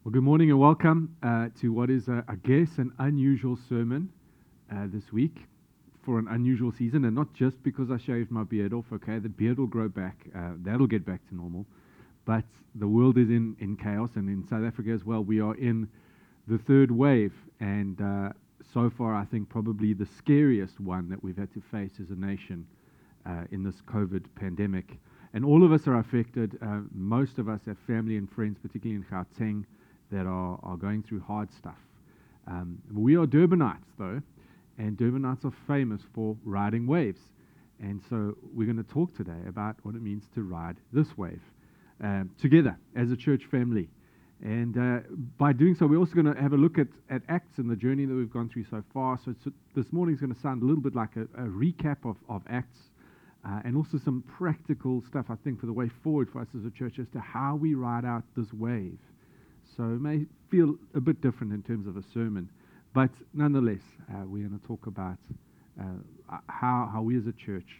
Well, good morning and welcome to what is, I guess, an unusual sermon this week for an unusual season, and not just because I shaved my beard off, okay? The beard will grow back. That'll get back to normal. But the world is in chaos, and in South Africa as well, we are in the third wave, and so far, I think probably the scariest one that we've had to face as a nation in this COVID pandemic. And all of us are affected. Most of us have family and friends, particularly in Gauteng, that are going through hard stuff. We are Durbanites, though, and Durbanites are famous for riding waves. And so we're going to talk today about what it means to ride this wave together as a church family. And by doing so, we're also going to have a look at Acts and the journey that we've gone through so far. So this morning is going to sound a little bit like a recap of Acts and also some practical stuff, I think, for the way forward for us as a church as to how we ride out this wave. So it may feel a bit different in terms of a sermon, but nonetheless, we're going to talk about how we as a church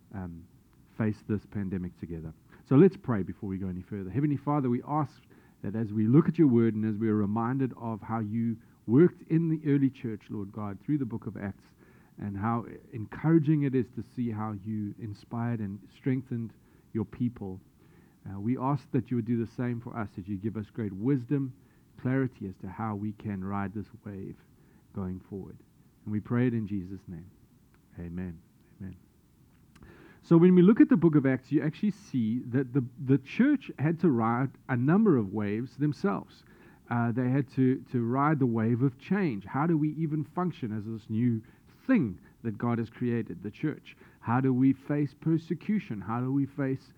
face this pandemic together. So let's pray before we go any further. Heavenly Father, we ask that as we look at your word and as we are reminded of how you worked in the early church, Lord God, through the book of Acts, and how encouraging it is to see how you inspired and strengthened your people. We ask that you would do the same for us, that you give us great wisdom, clarity as to how we can ride this wave going forward. And we pray it in Jesus' name. Amen. Amen. So when we look at the book of Acts, you actually see that the church had to ride a number of waves themselves. They had to ride the wave of change. How do we even function as this new thing that God has created, the church? How do we face persecution? How do we face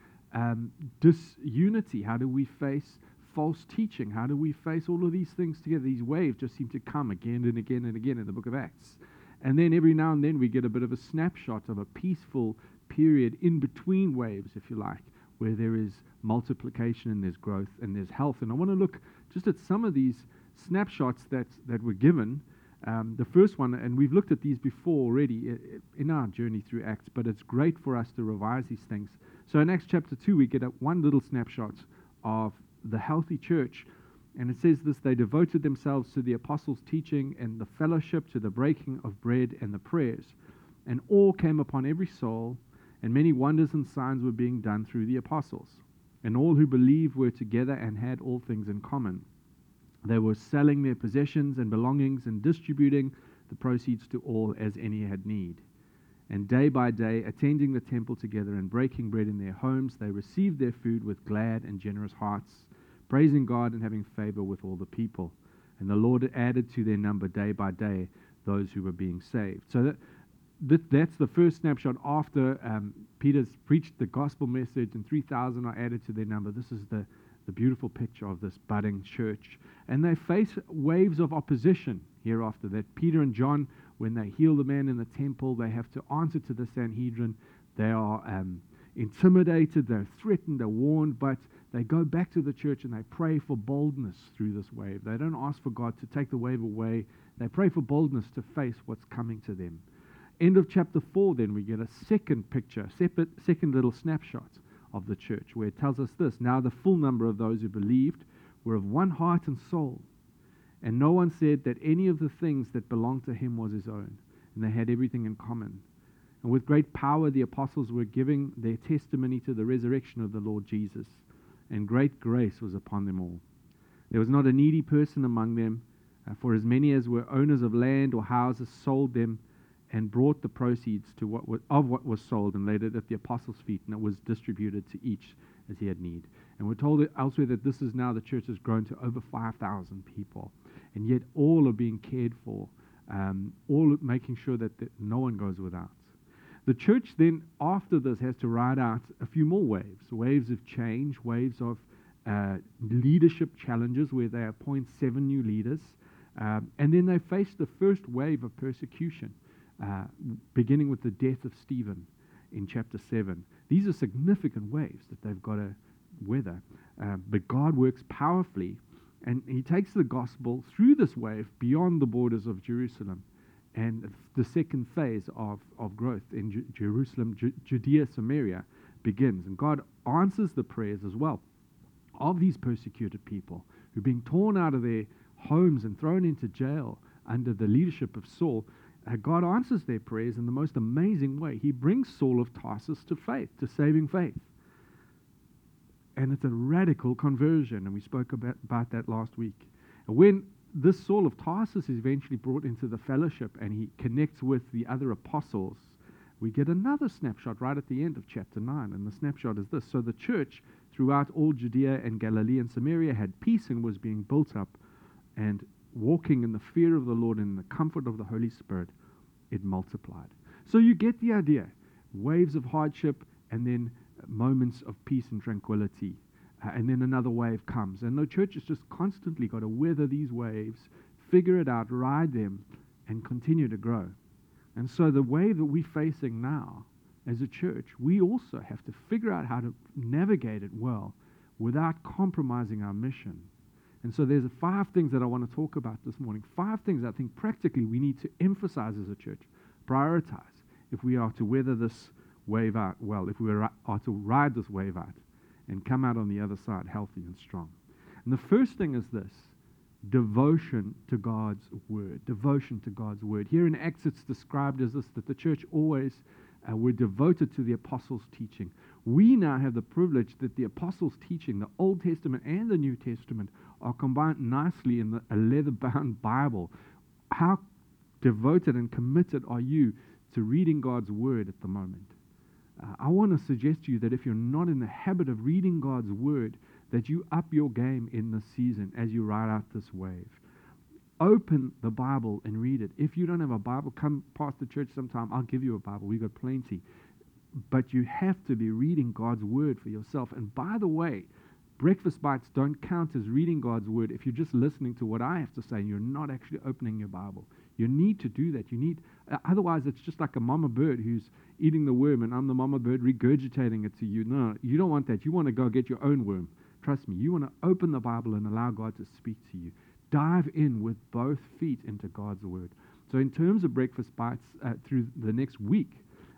disunity? How do we face false teaching? How do we face all of these things together? These waves just seem to come again and again and again in the book of Acts. And then every now and then we get a bit of a snapshot of a peaceful period in between waves, if you like, where there is multiplication and there's growth and there's health. And I want to look just at some of these snapshots that were given. The first one, and we've looked at these before already in our journey through Acts, but it's great for us to revise these things. So in Acts chapter 2, we get one little snapshot of the healthy church. And it says this: they devoted themselves to the apostles' teaching and the fellowship, to the breaking of bread and the prayers. And awe came upon every soul, and many wonders and signs were being done through the apostles. And all who believed were together and had all things in common. They were selling their possessions and belongings and distributing the proceeds to all as any had need. And day by day, attending the temple together and breaking bread in their homes, they received their food with glad and generous hearts, praising God and having favor with all the people. And the Lord added to their number day by day those who were being saved. So that's the first snapshot after Peter's preached the gospel message and 3,000 are added to their number. This is the beautiful picture of this budding church. And they face waves of opposition hereafter. That Peter and John, when they heal the man in the temple, they have to answer to the Sanhedrin. They are intimidated, they're threatened, they're warned, but they go back to the church and they pray for boldness through this wave. They don't ask for God to take the wave away. They pray for boldness to face what's coming to them. End of chapter 4, then we get a second picture, second little snapshot of the church, where it tells us this: now the full number of those who believed were of one heart and soul, and no one said that any of the things that belonged to him was his own, and they had everything in common. And with great power the apostles were giving their testimony to the resurrection of the Lord Jesus, and great grace was upon them all. There was not a needy person among them, for as many as were owners of land or houses sold them and brought the proceeds to what was sold and laid it at the apostles' feet, and it was distributed to each as he had need. And we're told elsewhere that this is now, the church has grown to over 5,000 people, and yet all are being cared for, all making sure that no one goes without. The church then, after this, has to ride out a few more waves of change, waves of leadership challenges where they appoint 7 new leaders, and then they face the first wave of persecution, beginning with the death of Stephen in chapter 7. These are significant waves that they've got to weather, but God works powerfully, and he takes the gospel through this wave beyond the borders of Jerusalem. And the second phase of growth in Jerusalem, Judea, Samaria begins. And God answers the prayers as well of these persecuted people who are being torn out of their homes and thrown into jail under the leadership of Saul, God answers their prayers in the most amazing way. He brings Saul of Tarsus to faith, to saving faith. And it's a radical conversion, and we spoke about that last week. And when this Saul of Tarsus is eventually brought into the fellowship and he connects with the other apostles, we get another snapshot right at the end of chapter 9. And the snapshot is this. So the church throughout all Judea and Galilee and Samaria had peace and was being built up, and walking in the fear of the Lord and in the comfort of the Holy Spirit, it multiplied. So you get the idea. Waves of hardship and then moments of peace and tranquility. And then another wave comes. And the church has just constantly got to weather these waves, figure it out, ride them, and continue to grow. And so the wave that we're facing now as a church, we also have to figure out how to navigate it well without compromising our mission. And so there's 5 things that I want to talk about this morning. 5 things I think practically we need to emphasize as a church, prioritize, if we are to weather this wave out well, if we are to ride this wave out and come out on the other side healthy and strong. And the first thing is this: devotion to God's word. Devotion to God's word. Here in Acts it's described as this, that the church always were devoted to the apostles' teaching. We now have the privilege that the apostles' teaching, the Old Testament and the New Testament, are combined nicely in a leather-bound Bible. How devoted and committed are you to reading God's word at the moment? I want to suggest to you that if you're not in the habit of reading God's word, that you up your game in this season as you ride out this wave. Open the Bible and read it. If you don't have a Bible, come past the church sometime. I'll give you a Bible. We've got plenty. But you have to be reading God's word for yourself. And by the way, breakfast bites don't count as reading God's word if you're just listening to what I have to say and you're not actually opening your Bible. You need to do that. Otherwise it's just like a mama bird who's eating the worm and I'm the mama bird regurgitating it to you. No, you don't want that. You want to go get your own worm. Trust me, you want to open the Bible and allow God to speak to you. Dive in with both feet into God's word. So in terms of breakfast bites through the next week,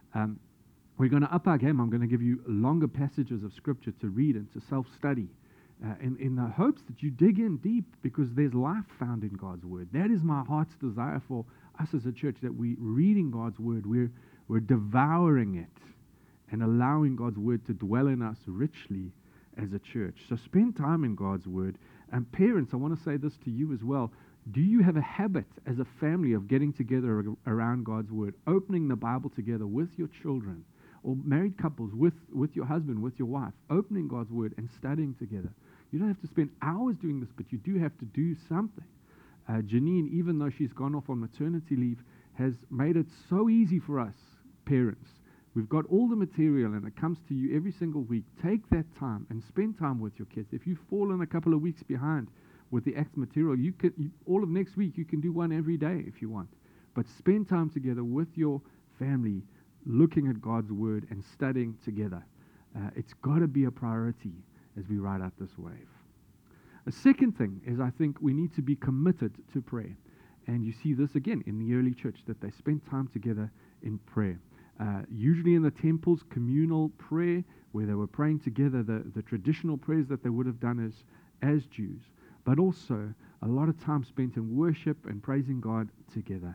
we're going to up our game. I'm going to give you longer passages of Scripture to read and to self-study in the hopes that you dig in deep, because there's life found in God's word. That is my heart's desire for us as a church, that we're reading God's word. We're devouring it and allowing God's word to dwell in us richly as a church. So spend time in God's word. And parents, I want to say this to you as well. Do you have a habit as a family of getting together around God's word, opening the Bible together with your children, or married couples with your husband, with your wife, opening God's word and studying together? You don't have to spend hours doing this, but you do have to do something. Janine, even though she's gone off on maternity leave, has made it so easy for us parents. We've got all the material and it comes to you every single week. Take that time and spend time with your kids. If you've fallen a couple of weeks behind with the Acts material, all of next week you can do one every day if you want. But spend time together with your family, looking at God's word and studying together. It's got to be a priority as we ride out this wave. A second thing is, I think we need to be committed to prayer. And you see this again in the early church, that they spent time together in prayer. Usually in the temples, communal prayer, where they were praying together, the traditional prayers that they would have done as Jews. But also a lot of time spent in worship and praising God together.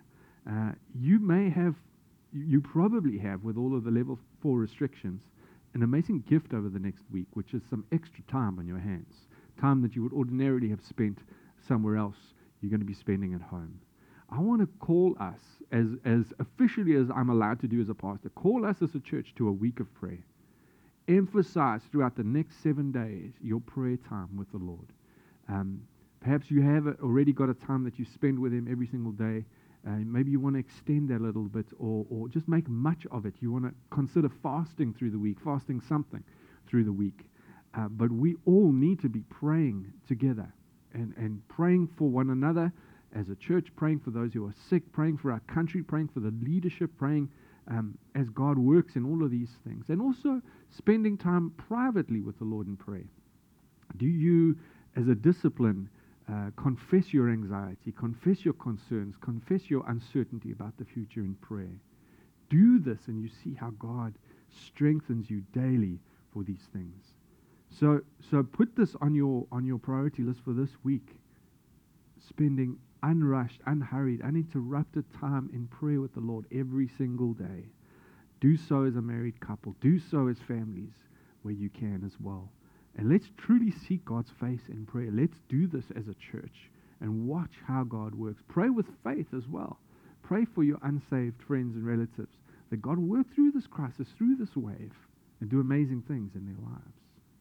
You probably have, with all of the level 4 restrictions, an amazing gift over the next week, which is some extra time on your hands. Time that you would ordinarily have spent somewhere else, you're going to be spending at home. I want to call us, as officially as I'm allowed to do as a pastor, call us as a church to a week of prayer. Emphasize throughout the next 7 days your prayer time with the Lord. Perhaps you have already got a time that you spend with Him every single day. Maybe you want to extend that a little bit, or just make much of it. You want to consider fasting through the week, fasting something through the week. But we all need to be praying together and praying for one another as a church, praying for those who are sick, praying for our country, praying for the leadership, praying as God works in all of these things. And also spending time privately with the Lord in prayer. Do you, as a discipline, confess your anxiety, confess your concerns, confess your uncertainty about the future in prayer? Do this and you see how God strengthens you daily for these things. So put this on your priority list for this week. Spending unrushed, unhurried, uninterrupted time in prayer with the Lord every single day. Do so as a married couple. Do so as families where you can as well. And let's truly seek God's face in prayer. Let's do this as a church and watch how God works. Pray with faith as well. Pray for your unsaved friends and relatives that God will work through this crisis, through this wave, and do amazing things in their lives.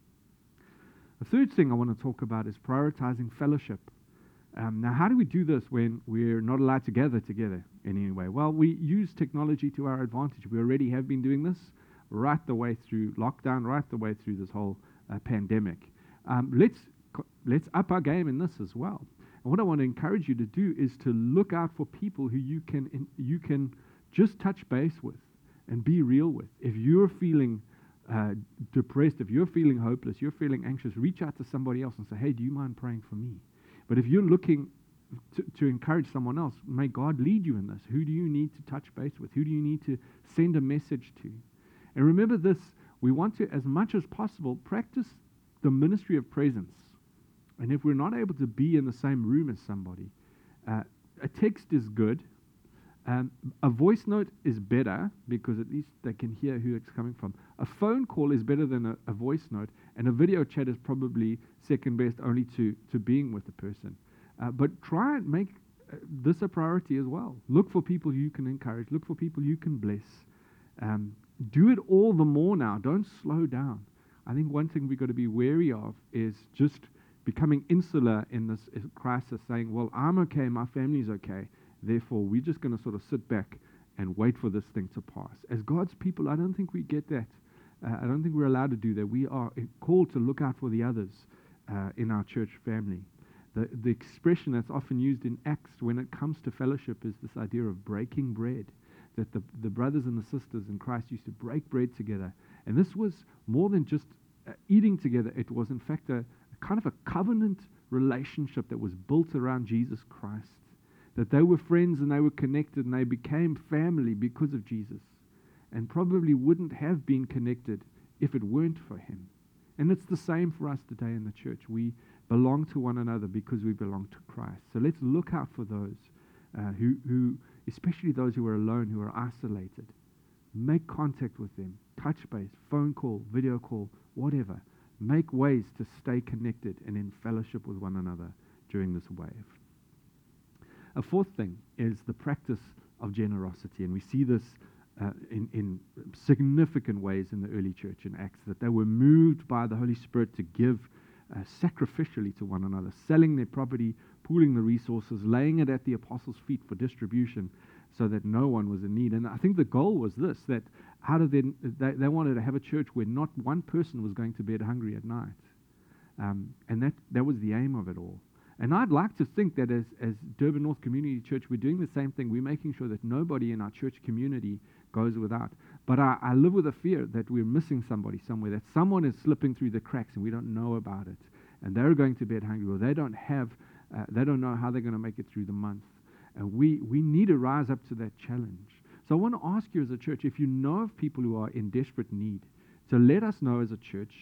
The third thing I want to talk about is prioritizing fellowship. Now, how do we do this when we're not allowed to gather together in any way? Well, we use technology to our advantage. We already have been doing this right the way through lockdown, right the way through this whole pandemic. Let's up our game in this as well. And what I want to encourage you to do is to look out for people who you can just touch base with and be real with. If you're feeling depressed, if you're feeling hopeless, you're feeling anxious, reach out to somebody else and say, hey, do you mind praying for me? But if you're looking to encourage someone else, may God lead you in this. Who do you need to touch base with? Who do you need to send a message to? And remember this, we want to, as much as possible, practice the ministry of presence. And if we're not able to be in the same room as somebody, a text is good. A voice note is better because at least they can hear who it's coming from. A phone call is better than a voice note, and a video chat is probably second best only to being with the person. But try and make this a priority as well. Look for people you can encourage. Look for people you can bless. Do it all the more now. Don't slow down. I think one thing we've got to be wary of is just becoming insular in this crisis, saying, well, I'm okay, my family's okay. Therefore, we're just going to sort of sit back and wait for this thing to pass. As God's people, I don't think we get that. I don't think we're allowed to do that. We are called to look out for the others in our church family. The expression that's often used in Acts when it comes to fellowship is this idea of breaking bread, that the brothers and the sisters in Christ used to break bread together. And this was more than just eating together. It was, in fact, a kind of a covenant relationship that was built around Jesus Christ. That they were friends and they were connected and they became family because of Jesus, and probably wouldn't have been connected if it weren't for him. And it's the same for us today in the church. We belong to one another because we belong to Christ. So let's look out for those who, especially those who are alone, who are isolated. Make contact with them. Touch base, phone call, video call, whatever. Make ways to stay connected and in fellowship with one another during this wave. A fourth thing is the practice of generosity, and we see this in significant ways in the early church in Acts, that they were moved by the Holy Spirit to give sacrificially to one another, selling their property, pooling the resources, laying it at the apostles' feet for distribution so that no one was in need. And I think the goal was this, that out of they wanted to have a church where not one person was going to bed hungry at night. And that was the aim of it all. And I'd like to think that as Durban North Community Church, we're doing the same thing. We're making sure that nobody in our church community goes without. But I live with a fear that we're missing somebody somewhere, that someone is slipping through the cracks and we don't know about it. And they're going to bed hungry, or they don't know how they're going to make it through the month. And we need to rise up to that challenge. So I want to ask you as a church, if you know of people who are in desperate need, to let us know as a church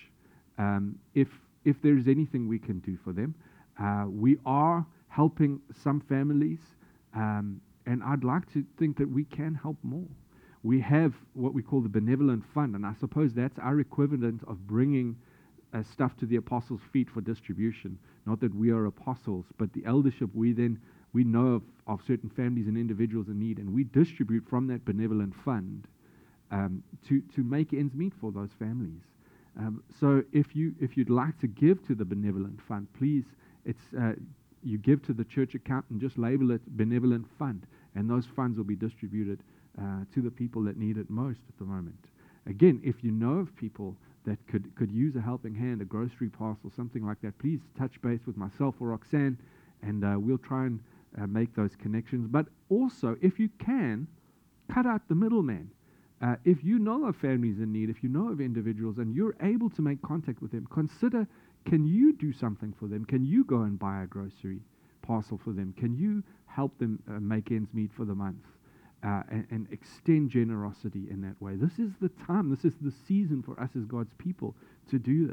if there's anything we can do for them. We are helping some families, and I'd like to think that we can help more. We have what we call the Benevolent Fund, and I suppose that's our equivalent of bringing stuff to the apostles' feet for distribution. Not that we are apostles, but the eldership, we know of certain families and individuals in need, and we distribute from that Benevolent Fund to make ends meet for those families. So if you'd like to give to the Benevolent Fund, please, you give to the church account and just label it Benevolent Fund, and those funds will be distributed to the people that need it most at the moment. Again, if you know of people that could use a helping hand, a grocery parcel, something like that, please touch base with myself or Roxanne, and we'll try and make those connections. But also, if you can, cut out the middleman. If you know of families in need, if you know of individuals and you're able to make contact with them, consider, can you do something for them? Can you go and buy a grocery parcel for them? Can you help them make ends meet for the month and extend generosity in that way? This is the time, this is the season for us as God's people to do this.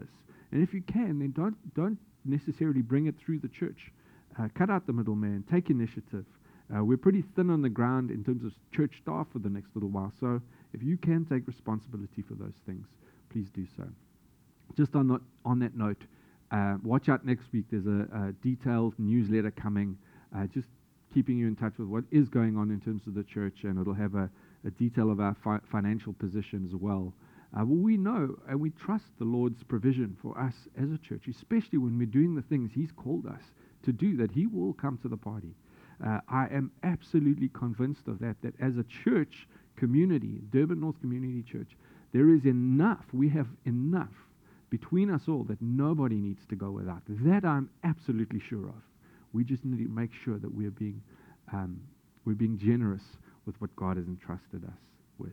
And if you can, then don't necessarily bring it through the church. Cut out the middleman. Take initiative. We're pretty thin on the ground in terms of church staff for the next little while. So if you can take responsibility for those things, please do so. Just on that note, watch out next week. There's a detailed newsletter coming, just keeping you in touch with what is going on in terms of the church, and it'll have a detail of our financial position as well. We know and we trust the Lord's provision for us as a church, especially when we're doing the things He's called us to do, that He will come to the party. I am absolutely convinced of that as a church community, Durban North Community Church, there is enough, we have enough between us all that nobody needs to go without. That I'm absolutely sure of. We just need to make sure that we're being generous with what God has entrusted us with.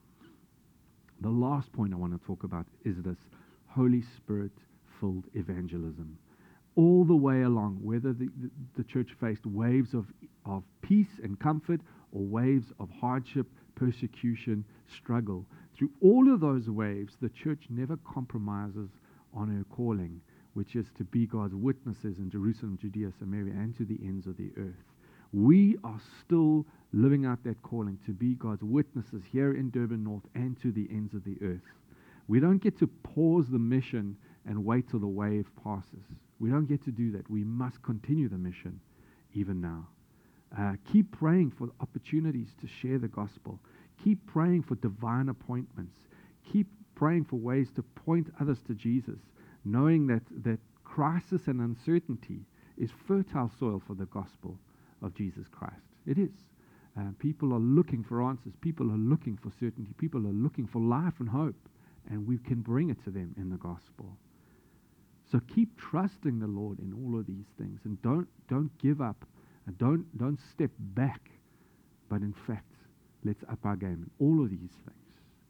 The last point I want to talk about is this Holy Spirit-filled evangelism. All the way along, whether the church faced waves of peace and comfort or waves of hardship, persecution, struggle, through all of those waves, the church never compromises on her calling, which is to be God's witnesses in Jerusalem, Judea, Samaria, and to the ends of the earth. We are still living out that calling to be God's witnesses here in Durban North and to the ends of the earth. We don't get to pause the mission and wait till the wave passes. We don't get to do that. We must continue the mission even now. Keep praying for opportunities to share the gospel. Keep praying for divine appointments. Keep praying for ways to point others to Jesus, knowing that crisis and uncertainty is fertile soil for the gospel of Jesus Christ. It is. People are looking for answers. People are looking for certainty. People are looking for life and hope, and we can bring it to them in the gospel. So keep trusting the Lord in all of these things, and don't give up, and don't step back, but in fact, let's up our game in all of these things.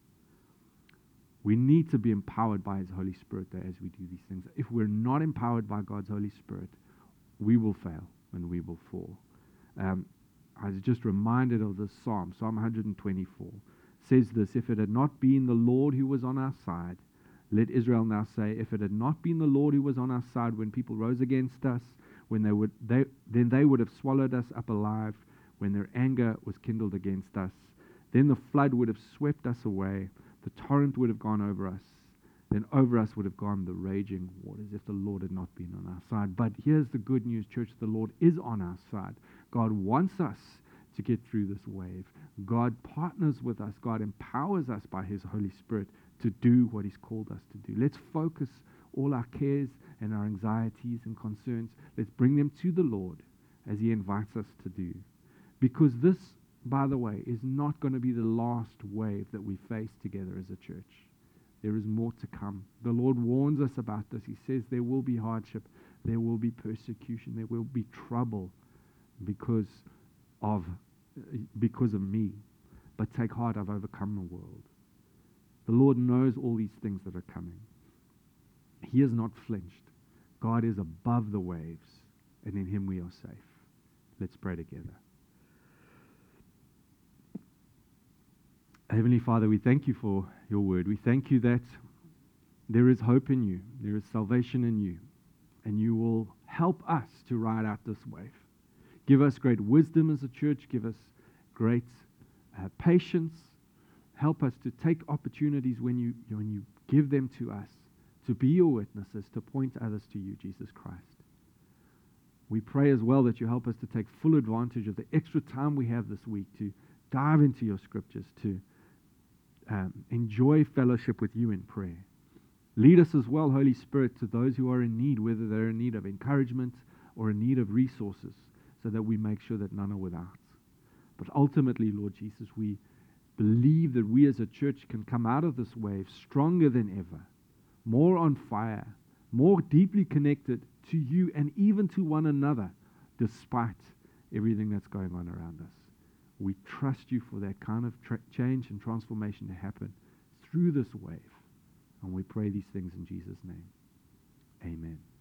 We need to be empowered by His Holy Spirit as we do these things. If we're not empowered by God's Holy Spirit, we will fail and we will fall. I was just reminded of this Psalm 124. Says this, if it had not been the Lord who was on our side, let Israel now say, if it had not been the Lord who was on our side when people rose against us, then they would have swallowed us up alive when their anger was kindled against us. Then the flood would have swept us away. The torrent would have gone over us. Then over us would have gone the raging waters if the Lord had not been on our side. But here's the good news, church. The Lord is on our side. God wants us to get through this wave. God partners with us. God empowers us by His Holy Spirit to do what He's called us to do. Let's focus all our cares and our anxieties and concerns. Let's bring them to the Lord as He invites us to do. Because this, by the way, is not going to be the last wave that we face together as a church. There is more to come. The Lord warns us about this. He says there will be hardship, there will be persecution, there will be trouble because of me. But take heart, I've overcome the world. The Lord knows all these things that are coming. He has not flinched. God is above the waves, and in Him we are safe. Let's pray together. Heavenly Father, we thank You for Your word. We thank You that there is hope in You, there is salvation in You, and You will help us to ride out this wave. Give us great wisdom as a church. Give us great patience. Help us to take opportunities when you give them to us, to be Your witnesses, to point others to You, Jesus Christ. We pray as well that You help us to take full advantage of the extra time we have this week to dive into Your scriptures, to enjoy fellowship with You in prayer. Lead us as well, Holy Spirit, to those who are in need, whether they're in need of encouragement or in need of resources, so that we make sure that none are without. But ultimately, Lord Jesus, we believe that we as a church can come out of this wave stronger than ever, more on fire, more deeply connected to You and even to one another, despite everything that's going on around us. We trust You for that kind of change and transformation to happen through this wave. And we pray these things in Jesus' name. Amen.